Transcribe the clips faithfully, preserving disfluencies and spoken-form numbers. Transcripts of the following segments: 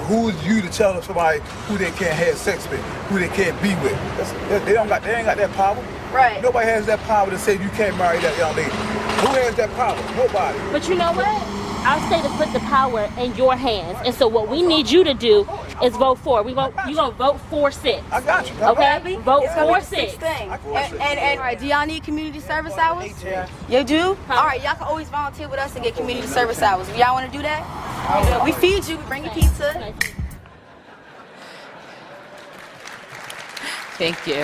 who's you to tell somebody who they can't have sex with, who they can't be with? That's, they don't got, they ain't got that power. Right. Nobody has that power to say you can't marry that young lady. Who has that power? Nobody. But you know what? Our state has put the power in your hands, and so what we need you to do is vote for. We vote. You gonna vote for six. I got you. Okay. Vote it's for six. six. Thing. And, and, and all right, do y'all need community service hours? Yeah. You do? Huh? All right, y'all can always volunteer with us and get community service hours. If y'all want to do that, we feed you. We bring you pizza. Thank you.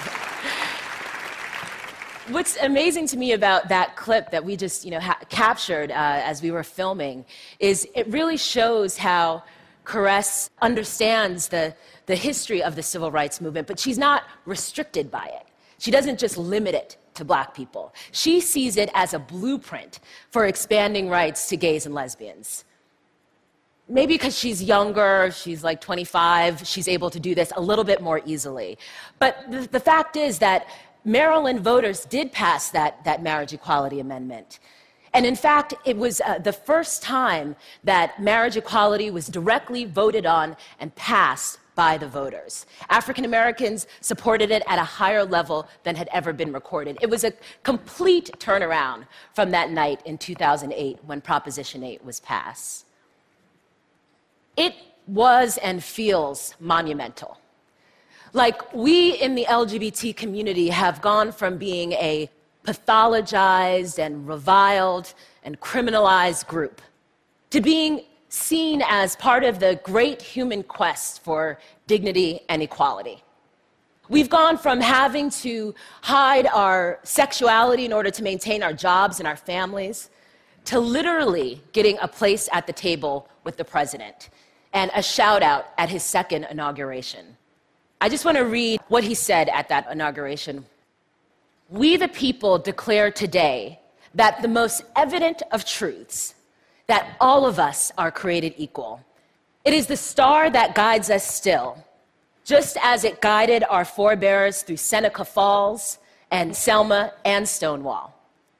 What's amazing to me about that clip that we just, you know, ha- captured uh, as we were filming is it really shows how Caress understands the, the history of the civil rights movement, but she's not restricted by it. She doesn't just limit it to black people. She sees it as a blueprint for expanding rights to gays and lesbians. Maybe because she's younger, she's like twenty-five, she's able to do this a little bit more easily. But the, the fact is that Maryland voters did pass that, that marriage equality amendment. And in fact, it was uh, the first time that marriage equality was directly voted on and passed by the voters. African Americans supported it at a higher level than had ever been recorded. It was a complete turnaround from that night in two thousand eight when Proposition eight was passed. It was and feels monumental. Like, we in the L G B T community have gone from being a pathologized and reviled and criminalized group to being seen as part of the great human quest for dignity and equality. We've gone from having to hide our sexuality in order to maintain our jobs and our families to literally getting a place at the table with the president and a shout out at his second inauguration. I just want to read what he said at that inauguration. We the people declare today that the most evident of truths, that all of us are created equal. It is the star that guides us still, just as it guided our forebears through Seneca Falls and Selma and Stonewall.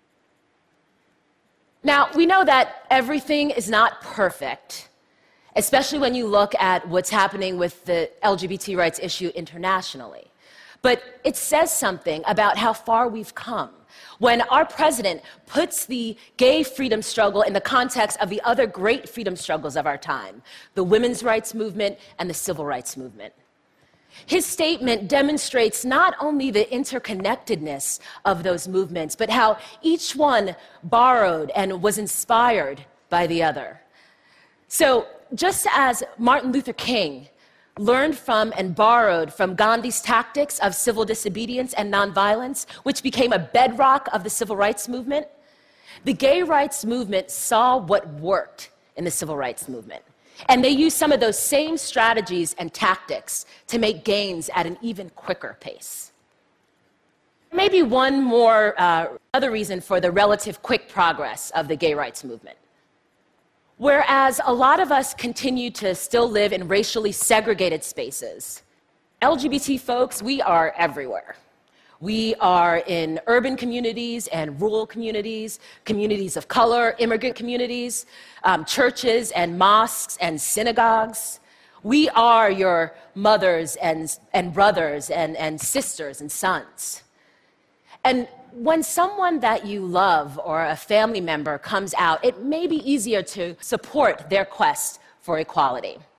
Now, we know that everything is not perfect, especially when you look at what's happening with the L G B T rights issue internationally. But it says something about how far we've come when our president puts the gay freedom struggle in the context of the other great freedom struggles of our time, the women's rights movement and the civil rights movement. His statement demonstrates not only the interconnectedness of those movements, but how each one borrowed and was inspired by the other. So, just as Martin Luther King learned from and borrowed from Gandhi's tactics of civil disobedience and nonviolence, which became a bedrock of the civil rights movement, the gay rights movement saw what worked in the civil rights movement. And they used some of those same strategies and tactics to make gains at an even quicker pace. Maybe one more uh, other reason for the relative quick progress of the gay rights movement. Whereas a lot of us continue to still live in racially segregated spaces, L G B T folks, we are everywhere. We are in urban communities and rural communities, communities of color, immigrant communities, um, churches and mosques and synagogues. We are your mothers and, and brothers and, and sisters and sons. And when someone that you love or a family member comes out, it may be easier to support their quest for equality.